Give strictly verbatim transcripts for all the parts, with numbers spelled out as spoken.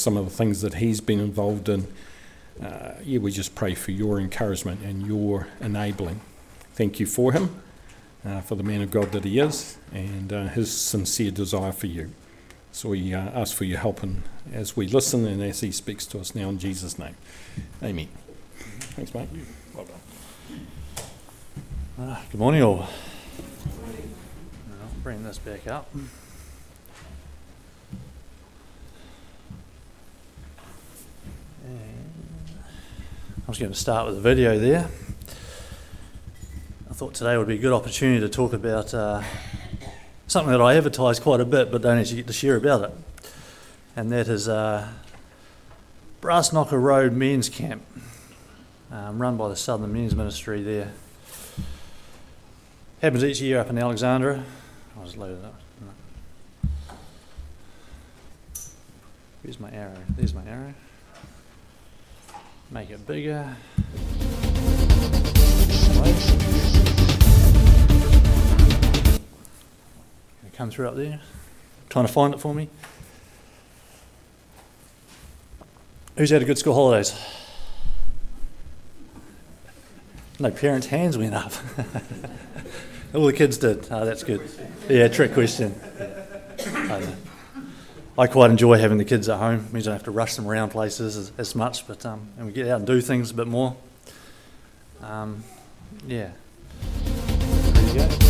some of the things that he's been involved in. Uh, yeah, we just pray for your encouragement and your enabling. Thank you for him, uh, for the man of God that he is, and uh, his sincere desire for you. So we uh, ask for your help in, as we listen and as he speaks to us now in Jesus' name. Amen. Thanks, mate. Well done. Uh, good morning, all. I'll bring this back up. I was going to start with a video there. I thought today would be a good opportunity to talk about uh, something that I advertise quite a bit but don't actually get to share about it. And that is uh, Brass Knocker Road Men's Camp, um, run by the Southern Men's Ministry there. Happens each year up in Alexandra. I'll just load it up. Where's my arrow? There's my arrow. Make it bigger. Come through up there. Trying to find it for me. Who's had a good school holidays? No parents' hands went up. All the kids did. Oh, that's good. Yeah, trick question. I, I quite enjoy having the kids at home. It means I don't have to rush them around places as, as much, but um, and we get out and do things a bit more. Um, yeah. There you go.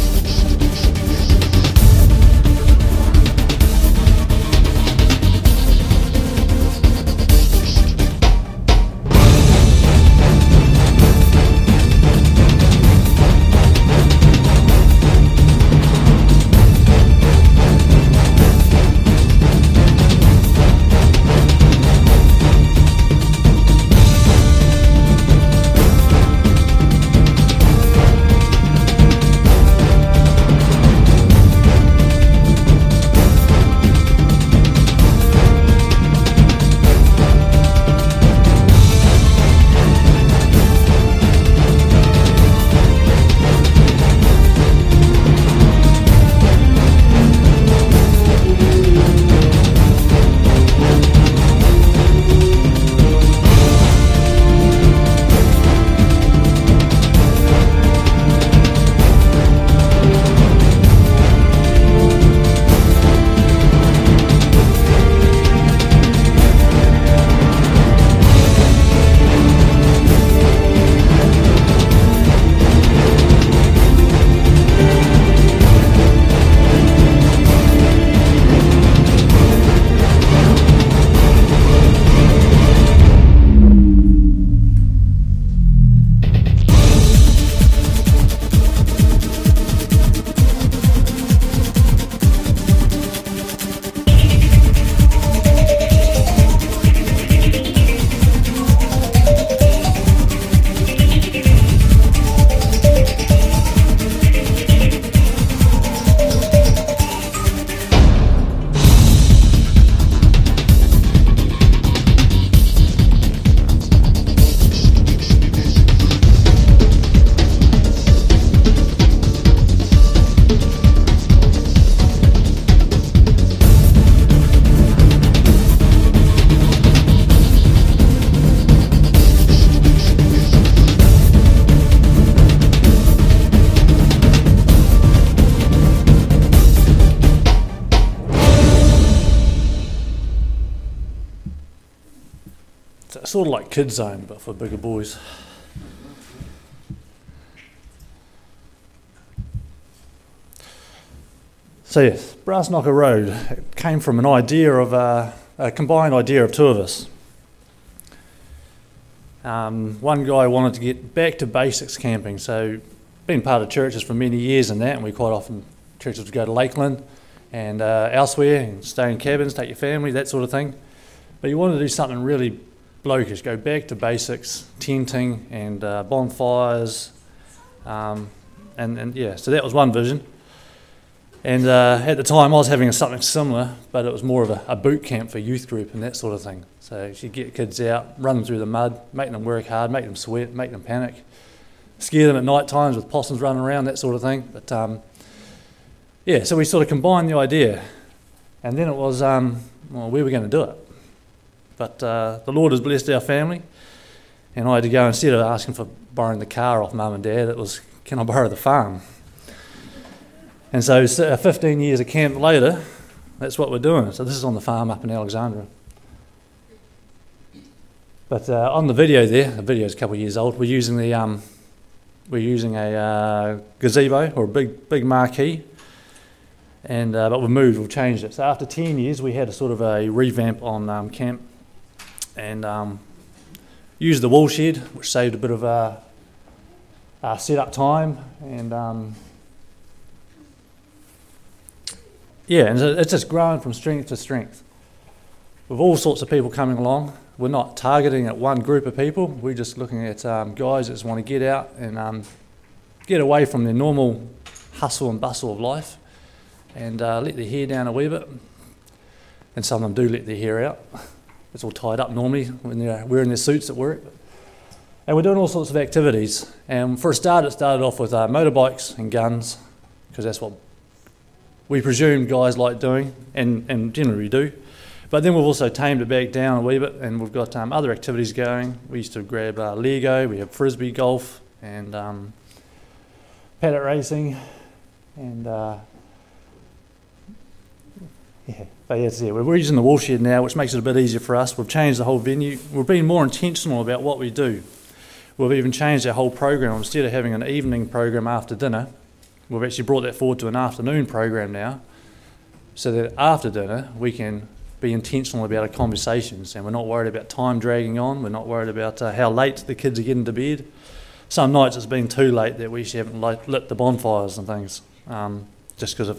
Sort of like Kids Zone, but for bigger boys. So yes, Brass Knocker Road, it came from an idea of uh, a combined idea of two of us. Um, one guy wanted to get back to basics camping, so been part of churches for many years and that, and we quite often churches would go to Lakeland and uh, elsewhere and stay in cabins, take your family, that sort of thing. But you wanted to do something really blokish, go back to basics, tenting and uh, bonfires, um, and, and yeah, so that was one vision. And uh, at the time I was having something similar, but it was more of a, a boot camp for youth group and that sort of thing. So you get kids out, run them through the mud, make them work hard, make them sweat, make them panic, scare them at night times with possums running around, that sort of thing. But um, yeah, so we sort of combined the idea, and then it was, um, well, where were we going to do it? But uh, the Lord has blessed our family, and I had to go, instead of asking for borrowing the car off Mum and Dad, it was, can I borrow the farm? And so fifteen years of camp later, that's what we're doing. So this is on the farm up in Alexandra. But uh, on the video there, the video's a couple of years old, we're using the um, we're using a uh, gazebo, or a big big marquee, and uh, but we've moved, we've changed it. So after ten years, we had a sort of a revamp on um, camp, and um, used the wool shed, which saved a bit of uh, uh, set-up time, and um, yeah, and it's just grown from strength to strength, with all sorts of people coming along. We're not targeting at one group of people. We're just looking at um, guys that just want to get out and um, get away from their normal hustle and bustle of life, and uh, let their hair down a wee bit. And some of them do let their hair out. It's all tied up normally when they're wearing their suits at work. And we're doing all sorts of activities. And for a start, it started off with uh, motorbikes and guns, because that's what we presume guys like doing, and, and generally do. But then we've also tamed it back down a wee bit, and we've got um, other activities going. We used to grab uh, Lego, we have frisbee golf, and um, paddock racing, and uh, yeah, but yes, yeah, we're using the wool shed now, which makes it a bit easier for us. We've changed the whole venue. We're being more intentional about what we do. We've even changed our whole program. Instead of having an evening program after dinner, we've actually brought that forward to an afternoon program now, so that after dinner we can be intentional about our conversations, and we're not worried about time dragging on. We're not worried about uh, how late the kids are getting to bed. Some nights it's been too late that we actually haven't lit, lit the bonfires and things, um, just because of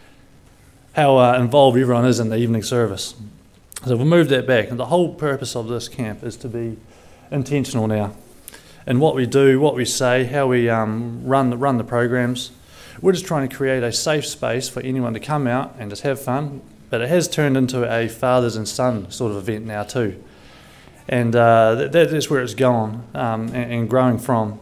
how uh, involved everyone is in the evening service. So we'll move that back, and the whole purpose of this camp is to be intentional now. And what we do, what we say, how we um, run, the, run the programs. We're just trying to create a safe space for anyone to come out and just have fun. But it has turned into a fathers and son sort of event now too. And uh, that, that's where it's going um, and, and growing from.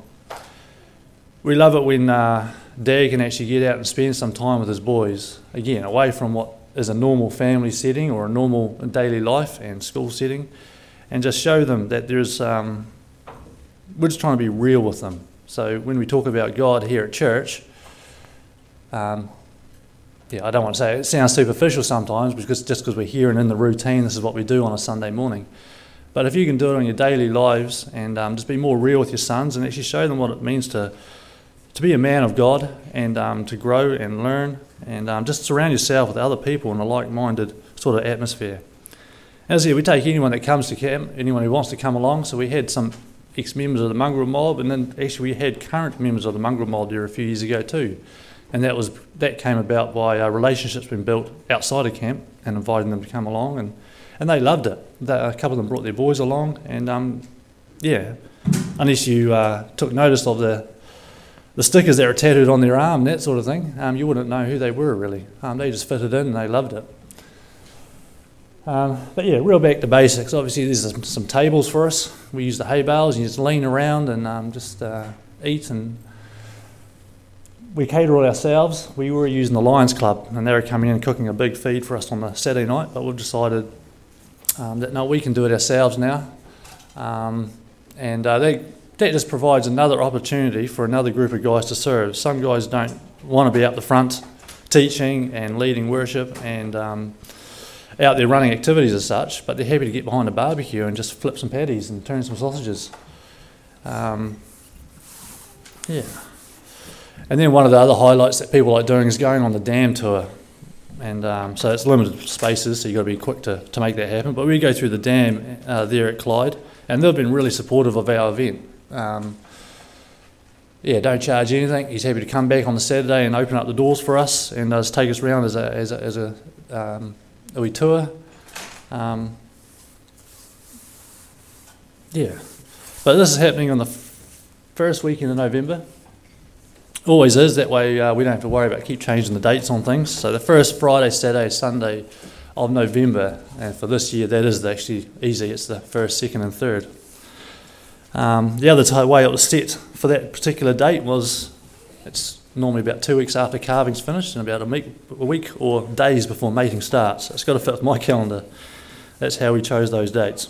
We love it when uh, Dad can actually get out and spend some time with his boys, again, away from what is a normal family setting or a normal daily life and school setting, and just show them that there's, um, we're just trying to be real with them. So when we talk about God here at church, um, yeah, I don't want to say it, it sounds superficial sometimes, because just because we're here and in the routine, this is what we do on a Sunday morning. But if you can do it on your daily lives and um, just be more real with your sons and actually show them what it means to to be a man of God, and um, to grow and learn, and um, just surround yourself with other people in a like-minded sort of atmosphere. As I said, we take anyone that comes to camp, anyone who wants to come along. So we had some ex-members of the Mongrel Mob, and then actually we had current members of the Mongrel Mob there a few years ago too. And that was that came about by uh, relationships being built outside of camp and inviting them to come along, and, and they loved it. They, a couple of them brought their boys along, and um, yeah, unless you uh, took notice of the the stickers that were tattooed on their arm, that sort of thing, um, you wouldn't know who they were really. Um, they just fitted in and they loved it. Um, but yeah, real back to basics. Obviously there's some, some tables for us. We use the hay bales, and you just lean around and um, just uh, eat, and we cater all ourselves. We were using the Lions Club, and they were coming in and cooking a big feed for us on the Saturday night, but we've decided um, that no, we can do it ourselves now. Um, and uh, they, that just provides another opportunity for another group of guys to serve. Some guys don't want to be up the front teaching and leading worship and um, out there running activities as such, but they're happy to get behind a barbecue and just flip some patties and turn some sausages. Um, yeah. And then one of the other highlights that people like doing is going on the dam tour. And um, so it's limited spaces, so you've got to be quick to, to make that happen. But we go through the dam uh, there at Clyde, and they've been really supportive of our event. Um, yeah, don't charge anything. He's happy to come back on the Saturday and open up the doors for us and uh, just take us around as a as a, as a, um, a wee tour. Um, yeah, but this is happening on the f- first weekend of November. Always is, that way uh, we don't have to worry about keep changing the dates on things. So the first Friday, Saturday, Sunday of November, and for this year that is actually easy, it's the first, second and third. Um, the other t- way it was set for that particular date was, it's normally about two weeks after carving's finished and about a week, a week or days before mating starts. It's got to fit with my calendar. that's how we chose those dates.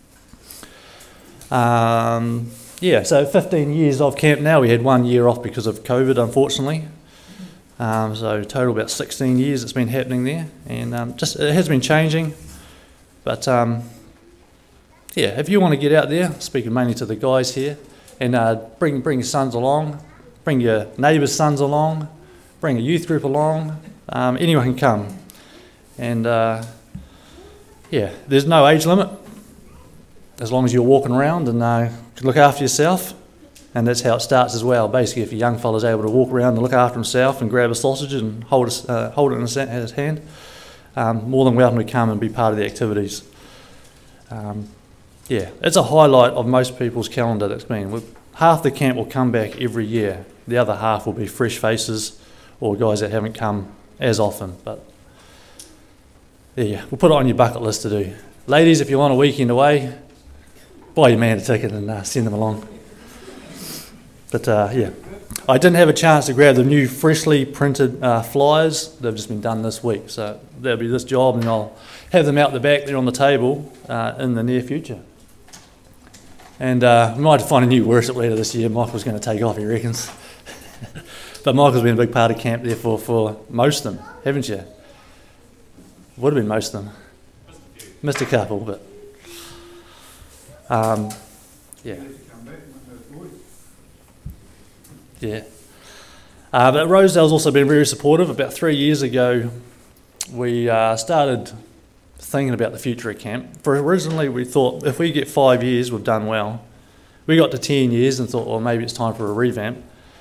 Um, yeah, so fifteen years of camp now. We had one year off because of COVID, unfortunately. Um, so total about sixteen years it's been happening there, and um, just it has been changing. But um, yeah, if you want to get out there, speaking mainly to the guys here, and uh, bring bring your sons along, bring your neighbours' sons along, bring a youth group along. Um, anyone can come, and uh, yeah, there's no age limit as long as you're walking around and uh, can look after yourself. And that's how it starts as well. Basically, if a young fella's able to walk around and look after himself and grab a sausage and hold, a, uh, hold it in his, his hand, um, more than welcome to come and be part of the activities. Um, yeah, it's a highlight of most people's calendar that's been. Half the camp will come back every year. The other half will be fresh faces or guys that haven't come as often. But yeah, we'll put it on your bucket list to do. Ladies, if you want a weekend away, buy your man a ticket and uh, send them along. But uh, yeah, I didn't have a chance to grab the new freshly printed uh, flyers. They've just been done this week, so that'll be this job, and I'll have them out the back there on the table uh, in the near future. And uh, we might have to find a new worship leader this year. Michael's going to take off, he reckons. But Michael's been a big part of camp there for, for most of them, haven't you? Would have been most of them. Missed a couple, but um, yeah. Yeah. Uh, but Rosedale's also been very supportive. About three years ago, we uh, started thinking about the future of camp. For originally, we thought if we get five years, we've done well. We got to ten years and thought, well, maybe it's time for a revamp.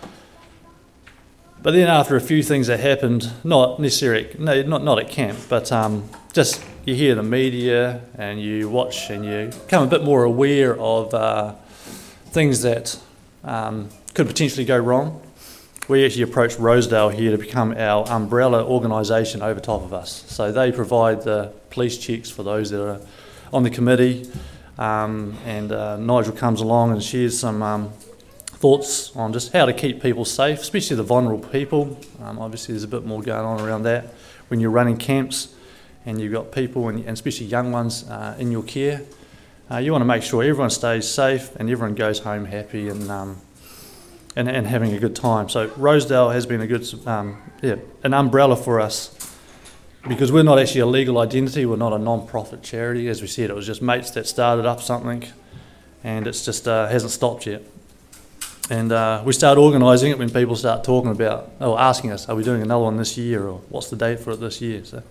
But then after a few things that happened, not necessarily, no, not, not at camp, but um, just you hear the media and you watch and you become a bit more aware of uh, things that um, could potentially go wrong. We actually approached Rosedale here to become our umbrella organisation over top of us. So they provide the police checks for those that are on the committee, um, and uh, Nigel comes along and shares some um, thoughts on just how to keep people safe, especially the vulnerable people. Um, obviously there's a bit more going on around that when you're running camps and you've got people, and, and especially young ones, uh, in your care. Uh, you want to make sure everyone stays safe and everyone goes home happy and um, And, and having a good time. So Rosedale has been a good, um, yeah, an umbrella for us, because we're not actually a legal identity. We're not a non-profit charity. As we said, it was just mates that started up something, and it's just uh, hasn't stopped yet. And uh, we start organising it when people start talking about, or asking us, are we doing another one this year, or what's the date for it this year? So,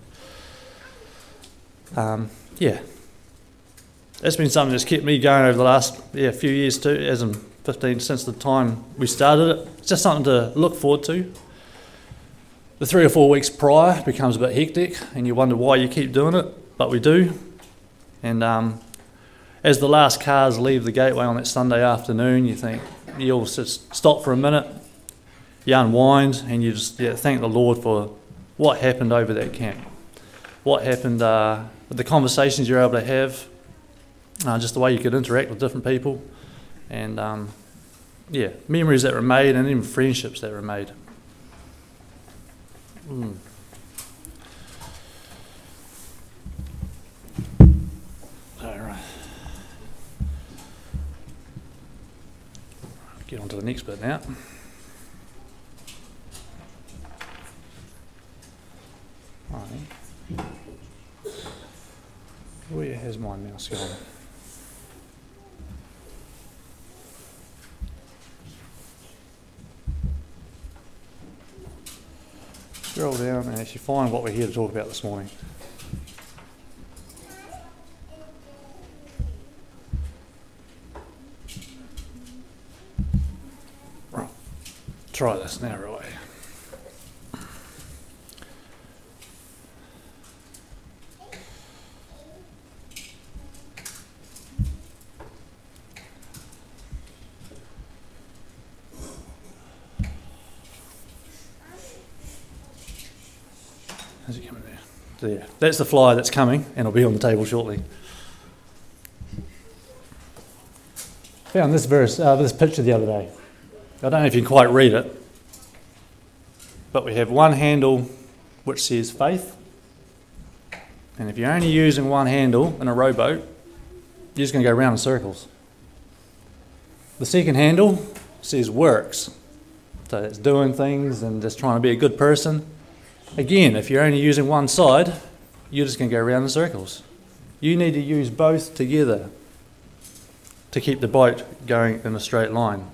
um, yeah, that's been something that's kept me going over the last yeah few years too, as in fifteen since the time we started it. It's just something to look forward to. The three or four weeks prior becomes a bit hectic and you wonder why you keep doing it, but we do. And um, as the last cars leave the gateway on that Sunday afternoon, you think, you'll just stop for a minute, you unwind, and you just yeah, thank the Lord for what happened over that camp. What happened, uh, the conversations you're able to have, uh, just the way you could interact with different people. And um, yeah, memories that were made, and even friendships that were made. Mm. All right. Get on to the next bit now. All right. Where has my mouse gone? Scroll down and actually find what we're here to talk about this morning. Right, try this now, right? How's it coming there? There. That's the flyer that's coming, and it'll be on the table shortly. Found this verse, uh, this picture the other day. I don't know if you can quite read it, but we have one handle which says faith, And if you're only using one handle in a rowboat, you're just going to go round in circles. The second handle says works. So it's doing things and just trying to be a good person. Again, if you're only using one side, you're just going to go around in circles. You need to use both together to keep the boat going in a straight line.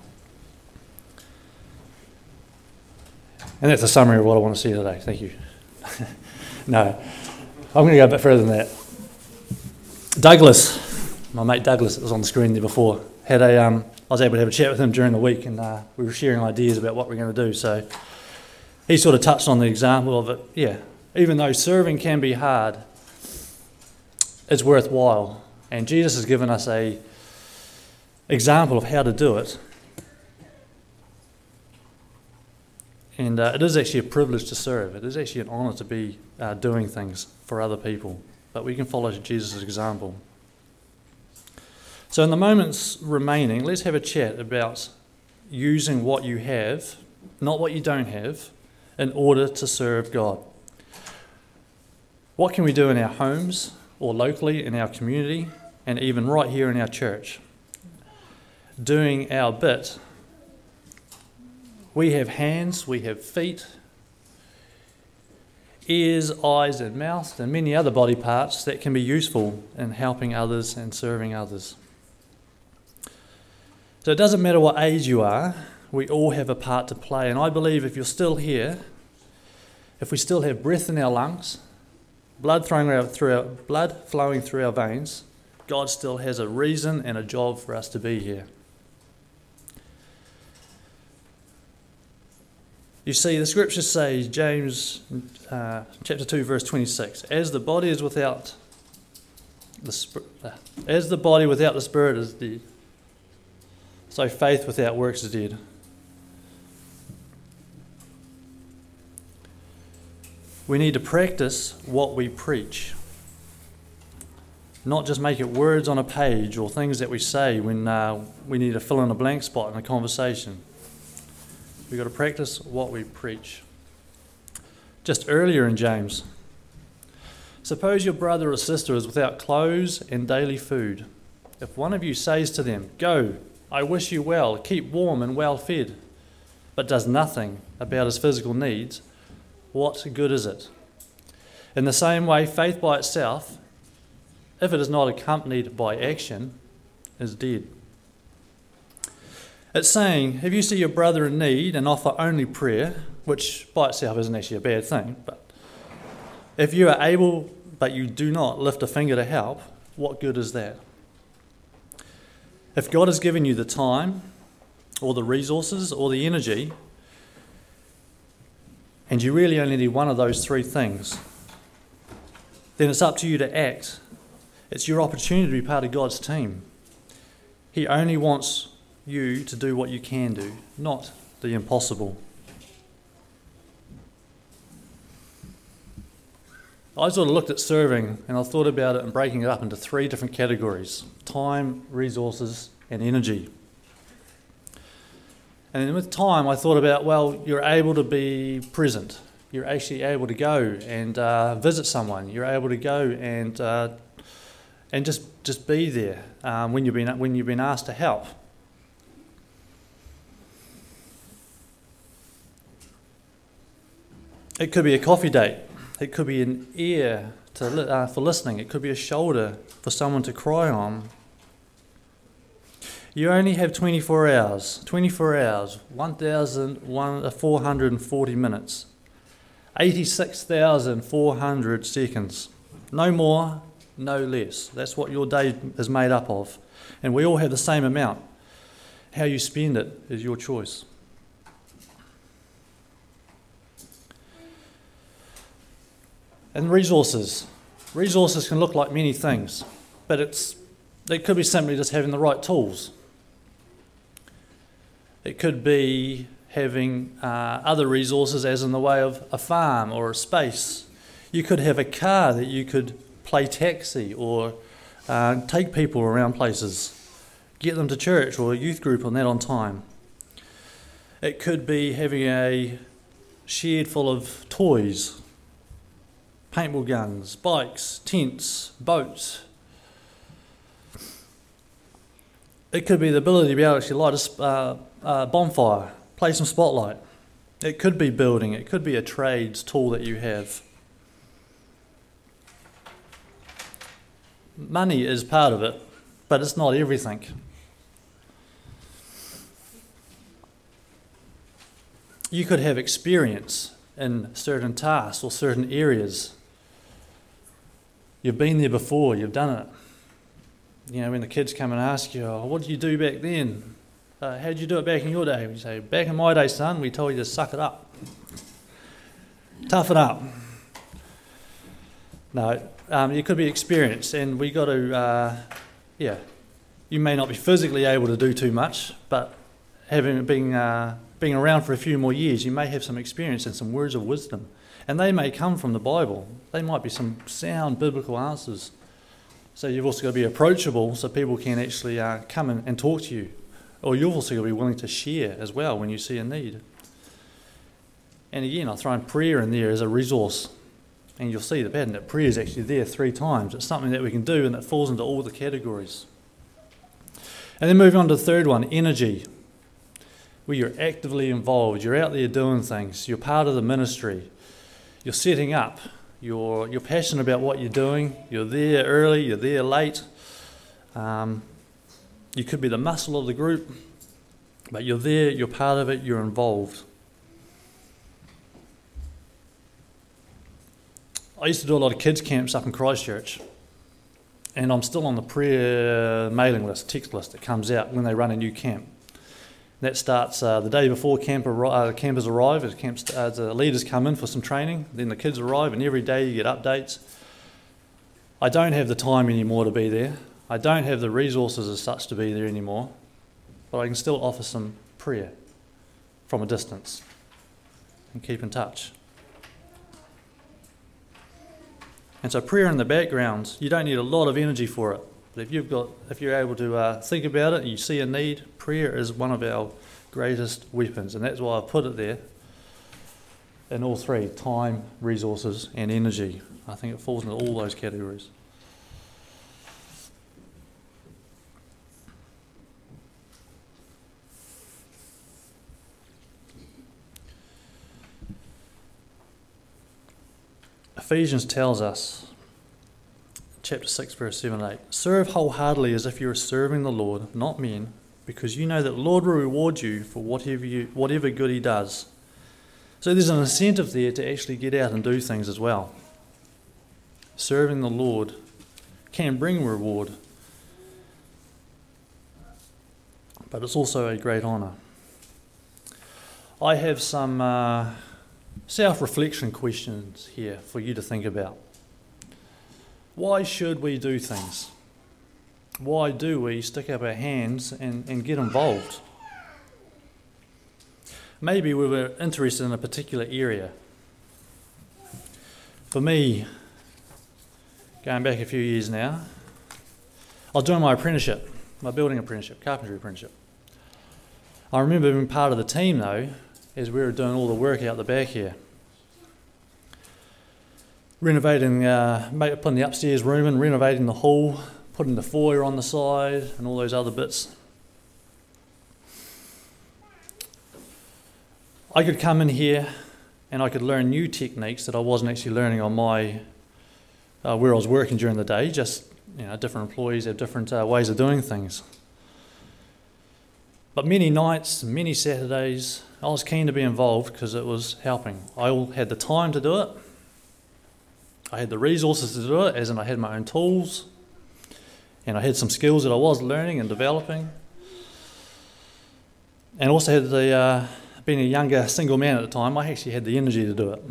And that's a summary of what I want to see today. Thank you. No, I'm going to go a bit further than that. Douglas, my mate Douglas, that was on the screen there before, had a. Um, I was able to have a chat with him during the week, and uh, we were sharing ideas about what we're going to do. So he sort of touched on the example of it. Yeah, even though serving can be hard, it's worthwhile, and Jesus has given us a example of how to do it. And uh, it is actually a privilege to serve. It is actually an honour to be uh, doing things for other people. But we can follow Jesus' example. So in the moments remaining, let's have a chat about using what you have, not what you don't have, in order to serve God. What can we do in our homes or locally in our community and even right here in our church? Doing our bit. We have hands, we have feet, ears, eyes and mouth and many other body parts that can be useful in helping others and serving others. So it doesn't matter what age you are, we all have a part to play. And I believe if you're still here, if we still have breath in our lungs, blood flowing through our, blood flowing through our veins, God still has a reason and a job for us to be here. You see, the scriptures say, James uh, chapter two, verse twenty-six, as the body is without the sp- uh, as the body without the spirit is dead, so faith without works is dead. We need to practice what we preach, not just make it words on a page or things that we say when uh, we need to fill in a blank spot in a conversation. We've got to practice what we preach. Just earlier in James, suppose your brother or sister is without clothes and daily food. If one of you says to them, "Go, I wish you well, keep warm and well fed," but does nothing about his physical needs, what good is it? In the same way, faith by itself, if it is not accompanied by action, is dead. It's saying, if you see your brother in need and offer only prayer, which by itself isn't actually a bad thing, but if you are able but you do not lift a finger to help, what good is that? If God has given you the time or the resources or the energy, and you really only need one of those three things, then it's up to you to act. It's your opportunity to be part of God's team. He only wants you to do what you can do, not the impossible. I sort of looked at serving and I thought about it and breaking it up into three different categories: time, resources, and energy. And then with time, I thought about, well, you're able to be present. You're actually able to go and uh, visit someone. You're able to go and uh, and just just be there um, when you've been when you've been asked to help. It could be a coffee date. It could be an ear to li- uh, for listening. It could be a shoulder for someone to cry on. You only have twenty-four hours. twenty-four hours, one thousand four hundred forty minutes, eighty-six thousand four hundred seconds. No more, no less. That's what your day is made up of. And we all have the same amount. How you spend it is your choice. And resources. Resources can look like many things, but it's it could be simply just having the right tools. It could be having uh, other resources, as in the way of a farm or a space. You could have a car that you could play taxi or uh, take people around places, get them to church or a youth group on that on time. It could be having a shed full of toys. paintball guns, bikes, tents, boats. It could be the ability to be able to actually light a uh, uh, bonfire, play some spotlight. It could be building. It could be a trades tool that you have. Money is part of it, but it's not everything. You could have experience in certain tasks or certain areas. You've been there before, you've done it. You know, when the kids come and ask you, oh, what did you do back then? Uh, how did you do it back in your day? You say, back in my day, son, we told you to suck it up. Tough it up. No, um, it could be experience, and we got to, uh, yeah, you may not be physically able to do too much, but having been, uh, being around for a few more years, you may have some experience and some words of wisdom, and they may come from the Bible. They might be some sound biblical answers. So you've also got to be approachable so people can actually uh, come and, and talk to you. Or you've also got to be willing to share as well when you see a need. And again, I'll throw in prayer in there as a resource. And you'll see the pattern that prayer is actually there three times. It's something that we can do and it falls into all the categories. And then moving on to the third one, energy. Where you're actively involved. You're out there doing things. You're part of the ministry. You're setting up. You're, you're passionate about what you're doing. You're there early. You're there late. Um, you could be the muscle of the group. But you're there. You're part of it. You're involved. I used to do a lot of kids camps up in Christchurch, and I'm still on the prayer mailing list, text list that comes out when they run a new camp. That starts uh, the day before camp arri- uh, campers arrive, as, camps, uh, the leaders come in for some training, then the kids arrive, and every day you get updates. I don't have the time anymore to be there. I don't have the resources as such to be there anymore, but I can still offer some prayer from a distance and keep in touch. And so prayer in the background, you don't need a lot of energy for it. But if you've got, if you're able to uh, think about it and you see a need, prayer is one of our greatest weapons. And that's why I've put it there in all three, time, resources and energy. I think it falls into all those categories. Ephesians tells us, chapter six, verse seven and eight, serve wholeheartedly as if you are serving the Lord, not men, because you know that the Lord will reward you for whatever you, whatever good he does. So there's an incentive there to actually get out and do things as well. Serving the Lord can bring reward, but it's also a great honour. I have some uh, self-reflection questions here for you to think about. Why should we do things? Why do we stick up our hands and, and get involved? Maybe we were interested in a particular area. For me, going back a few years now, I was doing my apprenticeship, my building apprenticeship, carpentry apprenticeship. I remember being part of the team though, as we were doing all the work out the back here. Renovating, uh, putting the upstairs room in, renovating the hall, putting the foyer on the side and all those other bits. I could come in here and I could learn new techniques that I wasn't actually learning on my, uh, where I was working during the day, just, you know, different employees have different uh, ways of doing things. But many nights, many Saturdays, I was keen to be involved because it was helping. I had the time to do it. I had the resources to do it, as in I had my own tools, and I had some skills that I was learning and developing. And also had the, uh, being a younger single man at the time, I actually had the energy to do it.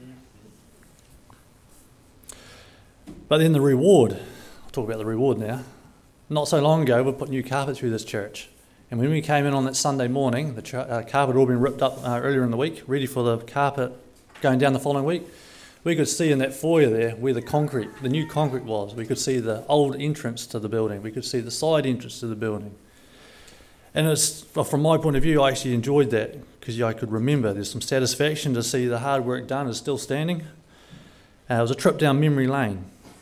But then the reward, I'll talk about the reward now. Not so long ago, we put new carpet through this church. And when we came in on that Sunday morning, the tra- uh, carpet had all been ripped up uh, earlier in the week, ready for the carpet going down the following week. We could see in that foyer there where the concrete, the new concrete was. We could see the old entrance to the building. We could see the side entrance to the building. And it's, well, from my point of view, I actually enjoyed that because I could remember there's some satisfaction to see the hard work done is still standing. Uh, it was a trip down memory lane.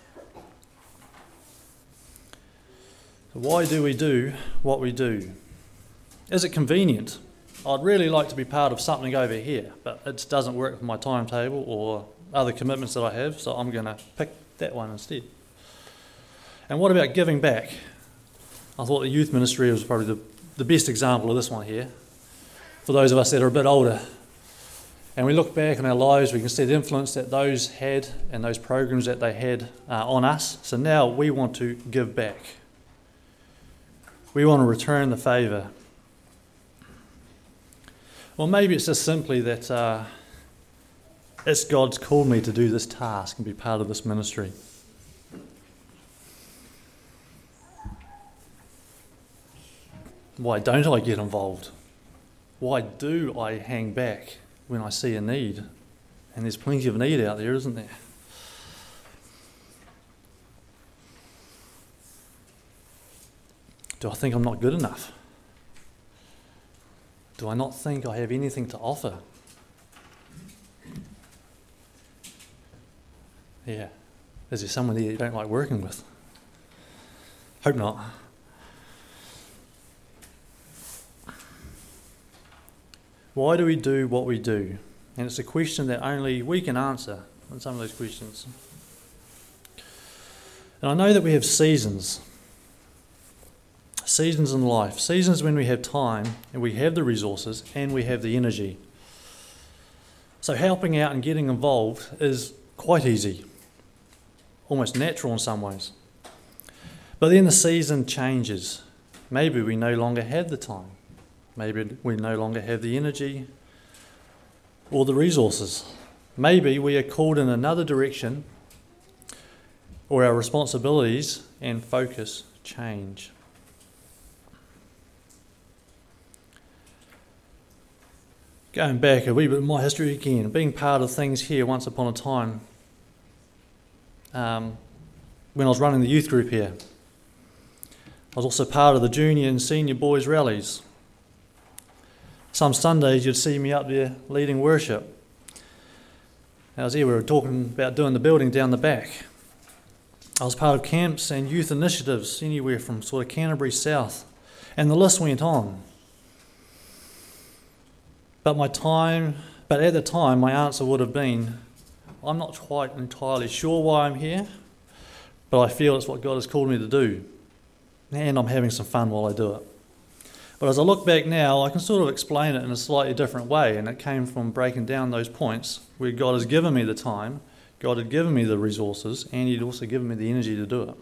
So why do we do what we do? Is it convenient? I'd really like to be part of something over here, but it doesn't work with my timetable or other commitments that I have, so I'm going to pick that one instead. And what about giving back? I thought the youth ministry was probably the, the best example of this one here. For those of us that are a bit older, and we look back in our lives, we can see the influence that those had and those programs that they had uh, on us. So now we want to give back. We want to return the favour. Well, maybe it's just simply that uh, it's God's called me to do this task and be part of this ministry. Why don't I get involved? Why do I hang back when I see a need? And there's plenty of need out there, isn't there? Do I think I'm not good enough? Do I not think I have anything to offer? Yeah. Is there someone there you don't like working with? Hope not. Why do we do what we do? And it's a question that only we can answer on some of those questions. And I know that we have seasons. Seasons in life. Seasons when we have time and we have the resources and we have the energy. So helping out and getting involved is quite easy. Almost natural in some ways. But then the season changes. Maybe we no longer have the time. Maybe we no longer have the energy or the resources. Maybe we are called in another direction, or our responsibilities and focus change. Going back a wee bit of my history again, being part of things here once upon a time, um, when I was running the youth group here. I was also part of the junior and senior boys rallies. Some Sundays you'd see me up there leading worship. I was here, we were talking about doing the building down the back. I was part of camps and youth initiatives anywhere from sort of Canterbury south. And the list went on. But my time, but at the time my answer would have been, I'm not quite entirely sure why I'm here, but I feel it's what God has called me to do. And I'm having some fun while I do it. But as I look back now, I can sort of explain it in a slightly different way, and it came from breaking down those points where God has given me the time, God had given me the resources, and He'd also given me the energy to do it.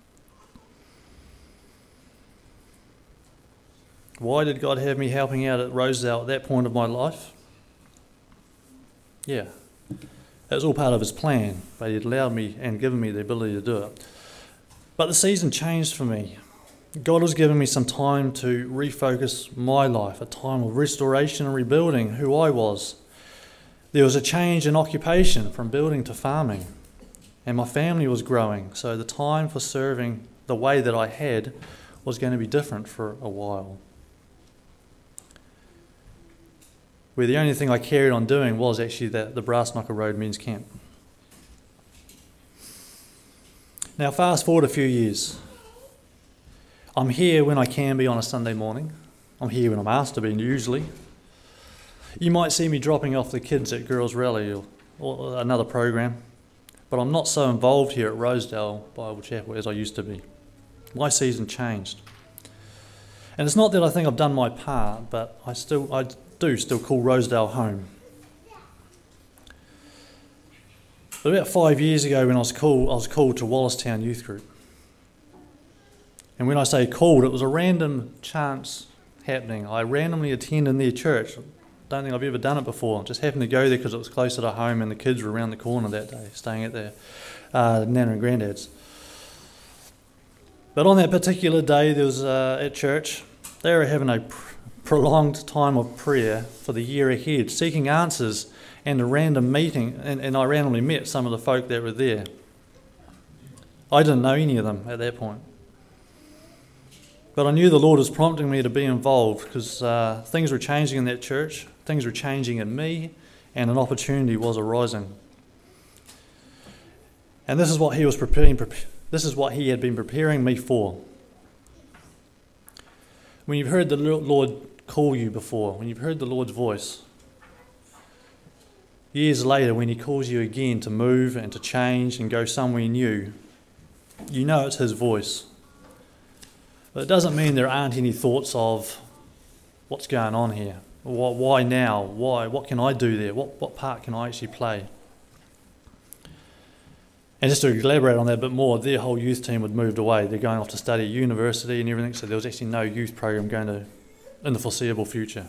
Why did God have me helping out at Rosedale at that point of my life? Yeah, it was all part of His plan, but He'd allowed me and given me the ability to do it. But the season changed for me. God was giving me some time to refocus my life, a time of restoration and rebuilding who I was. There was a change in occupation from building to farming, and my family was growing, so the time for serving the way that I had was going to be different for a while. Where the only thing I carried on doing was actually the, the Brassknocker Road Men's Camp. Now fast forward a few years. I'm here when I can be on a Sunday morning. I'm here when I'm asked to be, usually. You might see me dropping off the kids at Girls Rally or, or another program, but I'm not so involved here at Rosedale Bible Chapel as I used to be. My season changed. And it's not that I think I've done my part, but I still I do still call Rosedale home. But about five years ago when I was called, I was called to Wallistown Youth Group. And when I say called, it was a random chance happening. I randomly attended their church. Don't think I've ever done it before. Just happened to go there because it was closer to home and the kids were around the corner that day, staying at their uh, Nana and Granddad's. But on that particular day, there was uh, at church, they were having a pr- prolonged time of prayer for the year ahead, seeking answers and a random meeting, and, and I randomly met some of the folk that were there. I didn't know any of them at that point. But I knew the Lord was prompting me to be involved because uh, things were changing in that church, things were changing in me, and an opportunity was arising. And this is what he was preparing. This is what he had been preparing me for. When you've heard the Lord call you before, when you've heard the Lord's voice, years later when he calls you again to move and to change and go somewhere new, you know it's his voice. But it doesn't mean there aren't any thoughts of what's going on here. Why now? Why? What can I do there? What, what part can I actually play? And just to elaborate on that a bit more, their whole youth team had moved away. They're going off to study at university and everything, so there was actually no youth program going to in the foreseeable future.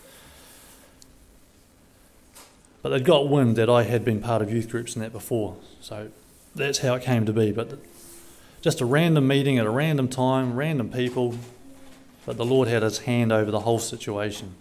But they'd got wind that I had been part of youth groups and that before, so that's how it came to be. But just a random meeting at a random time, random people, but the Lord had his hand over the whole situation.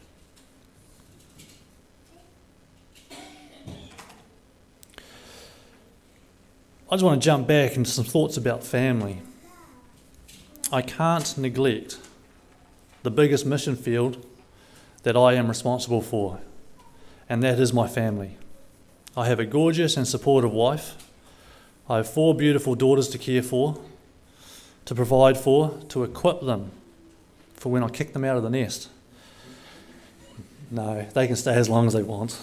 I just want to jump back into some thoughts about family. I can't neglect the biggest mission field that I am responsible for, and that is my family. I have a gorgeous and supportive wife. I have four beautiful daughters to care for, to provide for, to equip them for when I kick them out of the nest. No, they can stay as long as they want.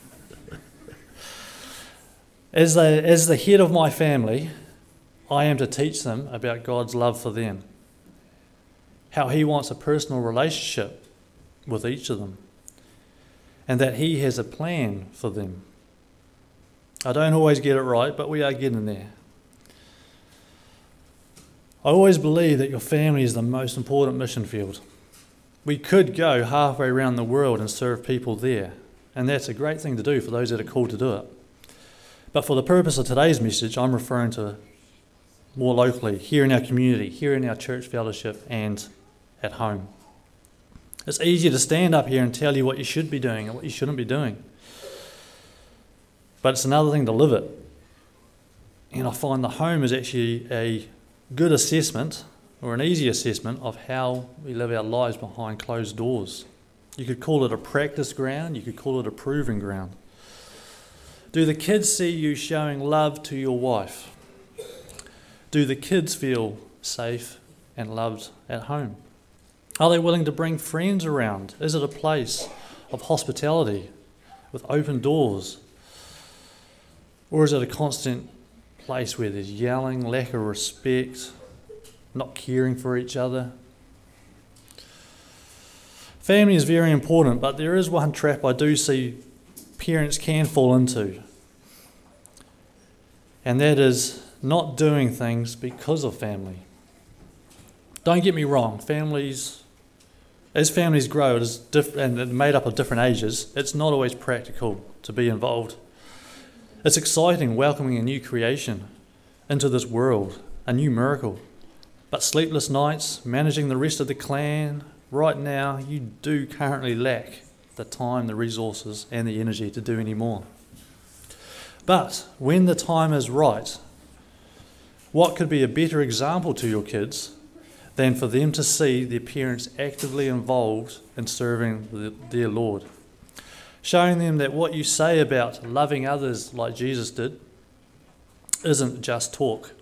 As the, as the head of my family, I am to teach them about God's love for them, how he wants a personal relationship with each of them, and that he has a plan for them. I don't always get it right, but we are getting there. I always believe that your family is the most important mission field. We could go halfway around the world and serve people there, and that's a great thing to do for those that are called to do it. But for the purpose of today's message, I'm referring to more locally, here in our community, here in our church fellowship, and at home. It's easy to stand up here and tell you what you should be doing and what you shouldn't be doing. But it's another thing to live it. And I find the home is actually a good assessment, or an easy assessment, of how we live our lives behind closed doors. You could call it a practice ground, you could call it a proving ground. Do the kids see you showing love to your wife? Do the kids feel safe and loved at home? Are they willing to bring friends around? Is it a place of hospitality with open doors? Or is it a constant place where there's yelling, lack of respect, not caring for each other? Family is very important, but there is one trap I do see parents can fall into, and that is not doing things because of family. Don't get me wrong, families, as families grow, it is diff- and they're made up of different ages, it's not always practical to be involved. It's exciting welcoming a new creation into this world, a new miracle. But sleepless nights, managing the rest of the clan, right now you do currently lack the time, the resources and the energy to do any more. But when the time is right, what could be a better example to your kids than for them to see their parents actively involved in serving the, their Lord? Showing them that what you say about loving others like Jesus did isn't just talk.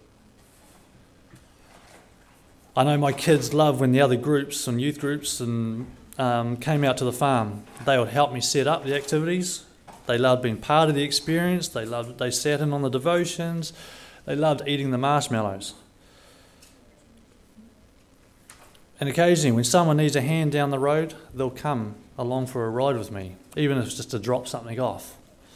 I know my kids love when the other groups and youth groups and um, came out to the farm. They would help me set up the activities. They loved being part of the experience. They loved. They sat in on the devotions. They loved eating the marshmallows. And occasionally, when someone needs a hand down the road, they'll come along for a ride with me, even if it's just to drop something off.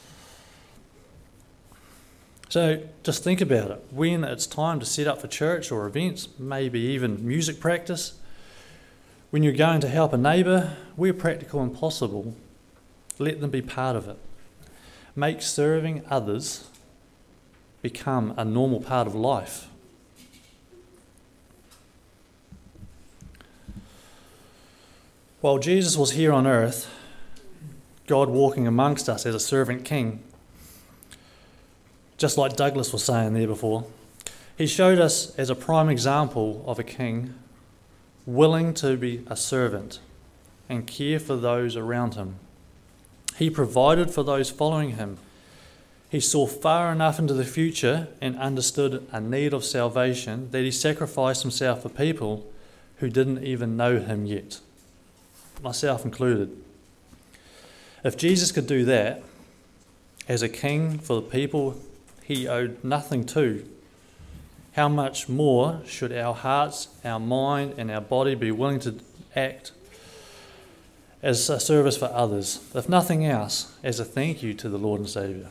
So just think about it. When it's time to set up for church or events, maybe even music practice, when you're going to help a neighbour, where practical and possible, let them be part of it. Make serving others become a normal part of life. While Jesus was here on earth, God walking amongst us as a servant king, just like Douglas was saying there before, he showed us as a prime example of a king willing to be a servant and care for those around him. He provided for those following him. He saw far enough into the future and understood a need of salvation that he sacrificed himself for people who didn't even know him yet, myself included. If Jesus could do that as a king for the people he owed nothing to, how much more should our hearts, our mind, and our body be willing to act as a service for others, if nothing else, as a thank you to the Lord and Saviour?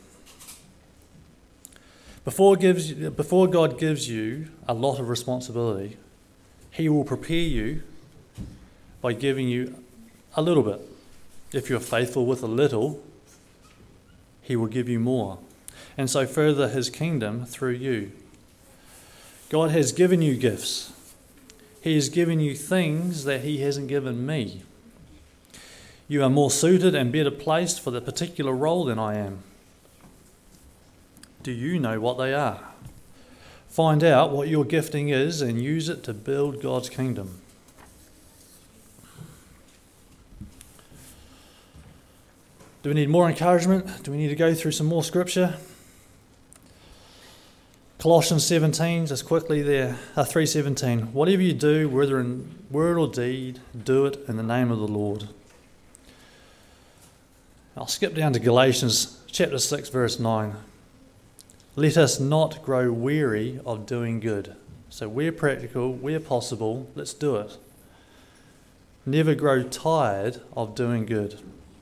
Before, gives, before God gives you a lot of responsibility, he will prepare you by giving you a little bit. If you're faithful with a little, he will give you more, and so further his kingdom through you. God has given you gifts. He has given you things that he hasn't given me. You are more suited and better placed for the particular role than I am. Do you know what they are? Find out what your gifting is and use it to build God's kingdom. Do we need more encouragement? Do we need to go through some more scripture? Colossians seventeen, just quickly there, uh, three seventeen. Whatever you do, whether in word or deed, do it in the name of the Lord. I'll skip down to Galatians chapter six, verse nine. Let us not grow weary of doing good. So where practical, where possible, let's do it. Never grow tired of doing good.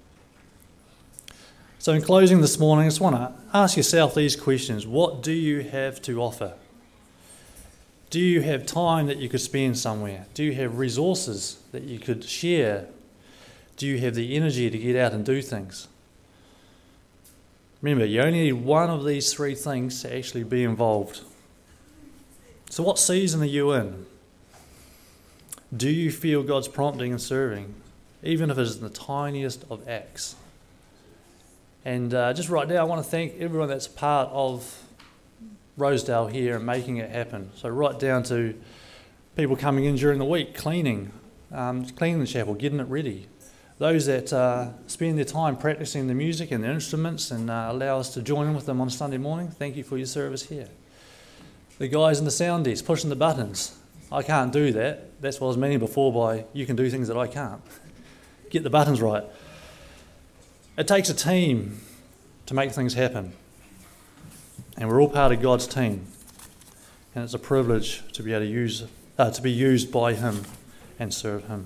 So in closing this morning, I just want to ask yourself these questions. What do you have to offer? Do you have time that you could spend somewhere? Do you have resources that you could share? Do you have the energy to get out and do things? Remember, you only need one of these three things to actually be involved. So what season are you in? Do you feel God's prompting and serving, even if it is in the tiniest of acts? And uh, just right now, I want to thank everyone that's part of Rosedale here and making it happen. So right down to people coming in during the week, cleaning, um, cleaning the chapel, getting it ready. Those that uh, spend their time practicing the music and the instruments and uh, allow us to join in with them on Sunday morning, thank you for your service here. The guys in the sound desk pushing the buttons. I can't do that. That's what I was meaning before by you can do things that I can't. Get the buttons right. It takes a team to make things happen. And we're all part of God's team. And it's a privilege to be able to use, uh, to be used by him and serve him.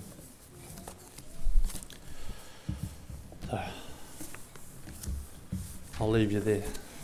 So, I'll leave you there.